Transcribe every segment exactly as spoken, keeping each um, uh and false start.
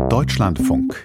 Deutschlandfunk.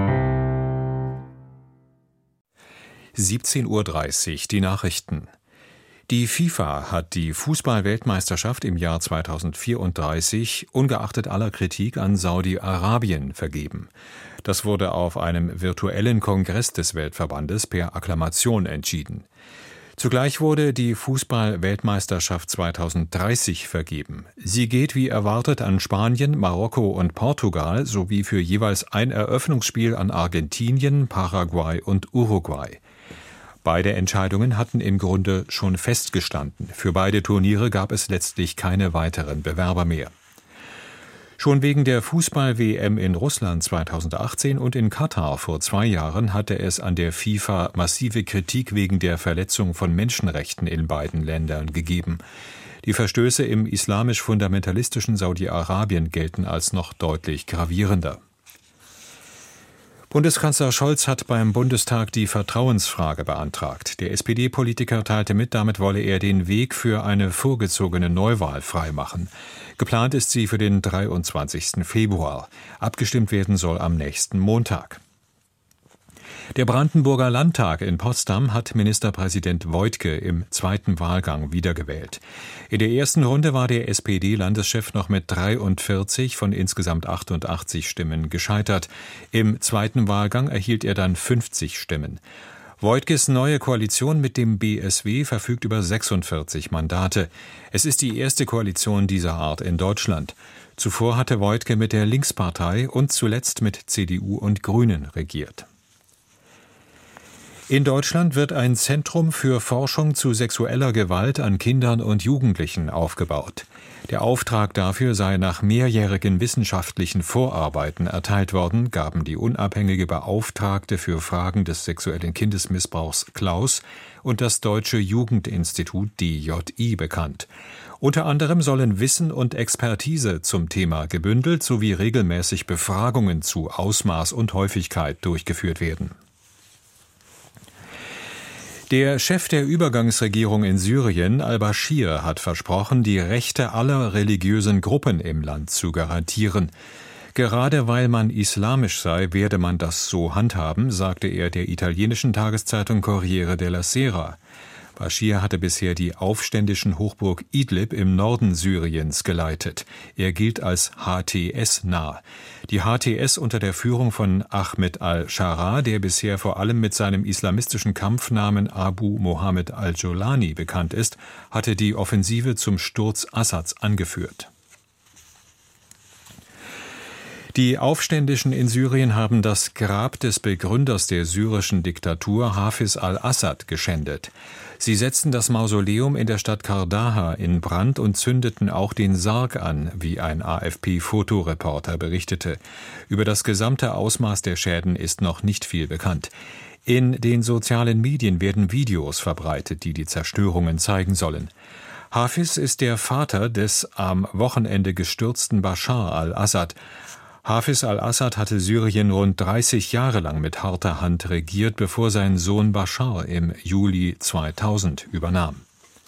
siebzehn Uhr dreißig, die Nachrichten. Die FIFA hat die Fußball-Weltmeisterschaft im Jahr zweitausendvierunddreißig ungeachtet aller Kritik an Saudi-Arabien vergeben. Das wurde auf einem virtuellen Kongress des Weltverbandes per Akklamation entschieden. Zugleich wurde die Fußball-Weltmeisterschaft zweitausenddreißig vergeben. Sie geht wie erwartet an Spanien, Marokko und Portugal sowie für jeweils ein Eröffnungsspiel an Argentinien, Paraguay und Uruguay. Beide Entscheidungen hatten im Grunde schon festgestanden. Für beide Turniere gab es letztlich keine weiteren Bewerber mehr. Schon wegen der Fußball-W M in Russland zweitausendachtzehn und in Katar vor zwei Jahren hatte es an der FIFA massive Kritik wegen der Verletzung von Menschenrechten in beiden Ländern gegeben. Die Verstöße im islamisch-fundamentalistischen Saudi-Arabien gelten als noch deutlich gravierender. Bundeskanzler Scholz hat beim Bundestag die Vertrauensfrage beantragt. Der S P D-Politiker teilte mit, damit wolle er den Weg für eine vorgezogene Neuwahl freimachen. Geplant ist sie für den dreiundzwanzigsten Februar. Abgestimmt werden soll am nächsten Montag. Der Brandenburger Landtag in Potsdam hat Ministerpräsident Woidke im zweiten Wahlgang wiedergewählt. In der ersten Runde war der S P D-Landeschef noch mit dreiundvierzig von insgesamt achtundachtzig Stimmen gescheitert. Im zweiten Wahlgang erhielt er dann fünfzig Stimmen. Woidkes neue Koalition mit dem B S W verfügt über sechsundvierzig Mandate. Es ist die erste Koalition dieser Art in Deutschland. Zuvor hatte Woidke mit der Linkspartei und zuletzt mit C D U und Grünen regiert. In Deutschland wird ein Zentrum für Forschung zu sexueller Gewalt an Kindern und Jugendlichen aufgebaut. Der Auftrag dafür sei nach mehrjährigen wissenschaftlichen Vorarbeiten erteilt worden, gaben die unabhängige Beauftragte für Fragen des sexuellen Kindesmissbrauchs Klaus und das Deutsche Jugendinstitut D J I bekannt. Unter anderem sollen Wissen und Expertise zum Thema gebündelt sowie regelmäßig Befragungen zu Ausmaß und Häufigkeit durchgeführt werden. Der Chef der Übergangsregierung in Syrien, al-Bashir, hat versprochen, die Rechte aller religiösen Gruppen im Land zu garantieren. Gerade weil man islamisch sei, werde man das so handhaben, sagte er der italienischen Tageszeitung Corriere della Sera. Bashir hatte bisher die aufständischen Hochburg Idlib im Norden Syriens geleitet. Er gilt als H T S-nah. Die H T S unter der Führung von Ahmed al-Sharaa, der bisher vor allem mit seinem islamistischen Kampfnamen Abu Mohammed al-Jolani bekannt ist, hatte die Offensive zum Sturz Assads angeführt. Die Aufständischen in Syrien haben das Grab des Begründers der syrischen Diktatur, Hafiz al-Assad, geschändet. Sie setzten das Mausoleum in der Stadt Qardaha in Brand und zündeten auch den Sarg an, wie ein A F P-Fotoreporter berichtete. Über das gesamte Ausmaß der Schäden ist noch nicht viel bekannt. In den sozialen Medien werden Videos verbreitet, die die Zerstörungen zeigen sollen. Hafiz ist der Vater des am Wochenende gestürzten Bashar al-Assad. Hafiz al-Assad hatte Syrien rund dreißig Jahre lang mit harter Hand regiert, bevor sein Sohn Bashar im Juli zweitausend übernahm.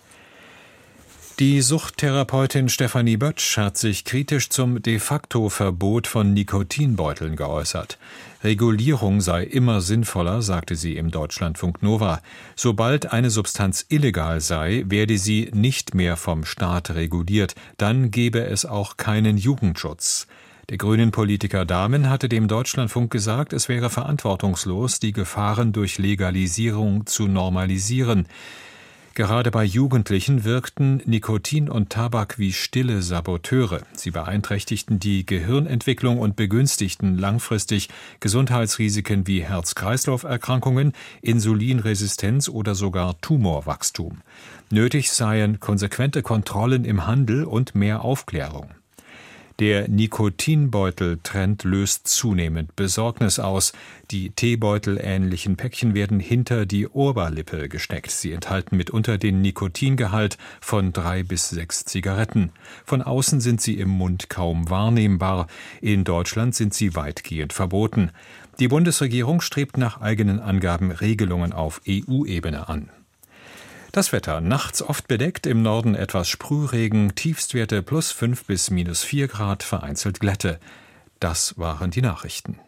Die Suchttherapeutin Stefanie Bötsch hat sich kritisch zum De-facto-Verbot von Nikotinbeuteln geäußert. Regulierung sei immer sinnvoller, sagte sie im Deutschlandfunk Nova. Sobald eine Substanz illegal sei, werde sie nicht mehr vom Staat reguliert, dann gebe es auch keinen Jugendschutz. Der Grünen-Politiker Dahmen hatte dem Deutschlandfunk gesagt, es wäre verantwortungslos, die Gefahren durch Legalisierung zu normalisieren. Gerade bei Jugendlichen wirkten Nikotin und Tabak wie stille Saboteure. Sie beeinträchtigten die Gehirnentwicklung und begünstigten langfristig Gesundheitsrisiken wie Herz-Kreislauf-Erkrankungen, Insulinresistenz oder sogar Tumorwachstum. Nötig seien konsequente Kontrollen im Handel und mehr Aufklärung. Der Nikotinbeutel-Trend löst zunehmend Besorgnis aus. Die Teebeutel-ähnlichen Päckchen werden hinter die Oberlippe gesteckt. Sie enthalten mitunter den Nikotingehalt von drei bis sechs Zigaretten. Von außen sind sie im Mund kaum wahrnehmbar. In Deutschland sind sie weitgehend verboten. Die Bundesregierung strebt nach eigenen Angaben Regelungen auf E U-Ebene an. Das Wetter: nachts oft bedeckt, im Norden etwas Sprühregen, Tiefstwerte plus fünf bis minus vier Grad, vereinzelt Glätte. Das waren die Nachrichten.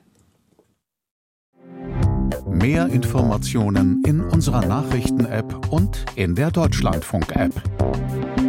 Mehr Informationen in unserer Nachrichten-App und in der Deutschlandfunk-App.